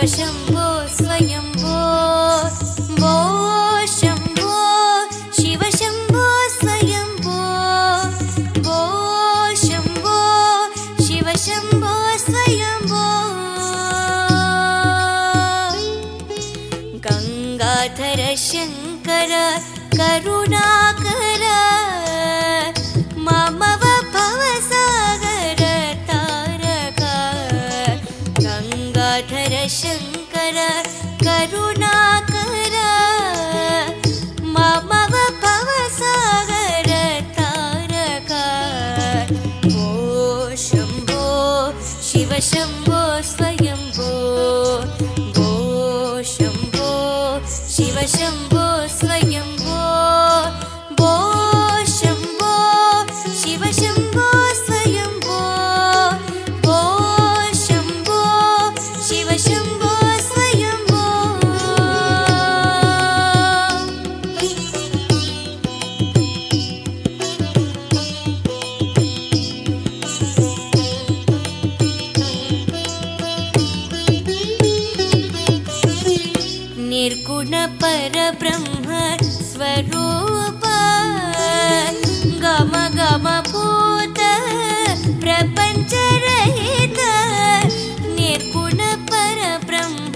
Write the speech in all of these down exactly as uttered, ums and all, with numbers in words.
शम्भो स्वयंभो भो शम्भो शिव शम्भो स्वयंभो भो शम्भो शिव शम्भो स्वयंभो गंगाधर शंकर करुणाकर मामव भवसागर तारक गंगाधर शंकर करुणाकर मामव भवसागर तारक भो शम्भो शिव शम्भो स्वयंभो भो शम्भो शिव शम्भो स्वयंभो भो शम्भो शिव शम्भो स्वयंभो भो शम्भो शिव शम्भो स्वयंभो निर्गुण परब्रह्म स्वरूप गम गम भूत प्रपंच रहित निर्गुण परब्रह्म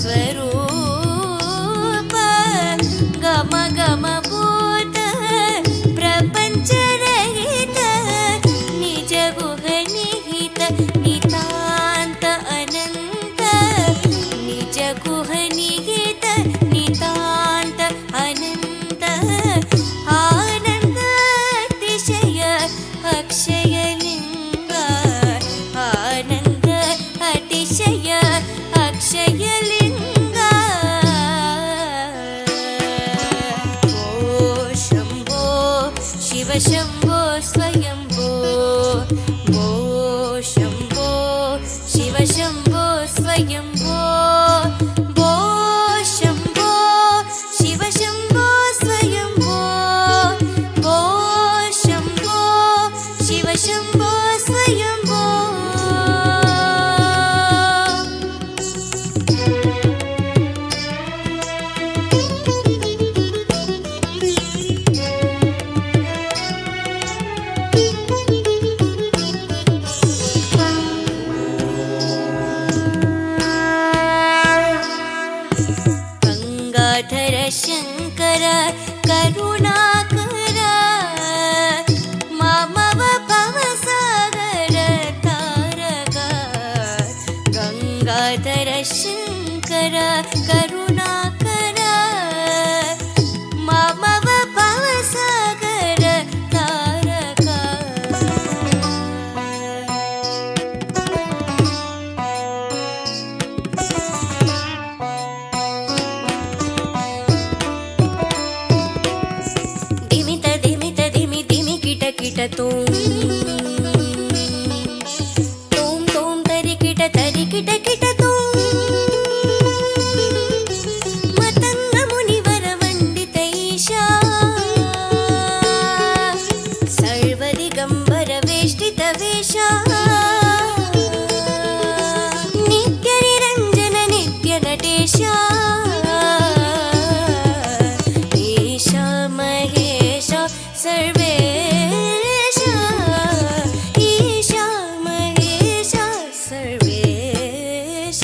स्वरूप गम गम भूत प्रपंच रहित निज गुह निहित नितांत अनंत निज गुह निहित नितांत अनंत आनंद अतिशय अक्षय लिंग आनंद अतिशय अक्षय लिंग भो शम्भो शिव शम्भो स्वयंभो भो शम्भो शिव शम्भो स्वयंभो भो शम्भो शिव शम्भो स्वयंभो भो शम्भो शिव शम्भो स्वयंभो गंगाधर शंकर करुणाकर मामव भवसागर तारक गंगाधर शंकर करुणाकर मामव भवसागर तारक धिमित धिमित धिमि धिमि किट किट तूम तूम तूम तरि किट तरि किट किट तूम मतंग मुनिवर वंदित ईशा सर्व दिगंबर वेष्टित वेशा नित्य निरंजन नित्य नटेशा ईशा महेश सर्वेश ईशा महेश सर्वेश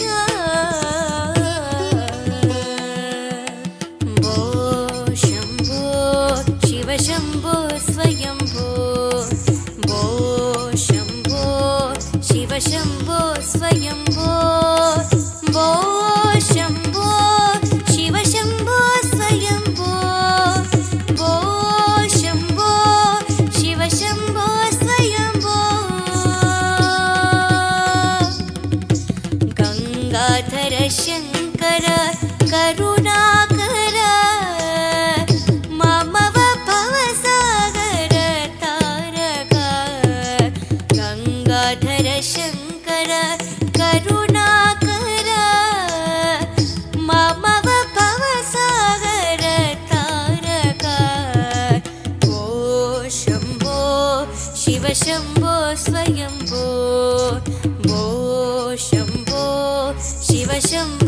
भो शम्भो शिव शम्भो स्वयंभो भो शम्भो शिव शम्भो स्वयंभो भो शम्भो शिव शम्भो स्वयंभो भो शम्भो शिव शम्भो स्वयंभो गंगाधर शंकर करुणाकर मामव भवसागर तारक गंगाधर शंकर करुणाकर मामव भवसागर तारक भो शम्भो शिव शम्भो स्वयंभो भो शम्भो शिव शम्भो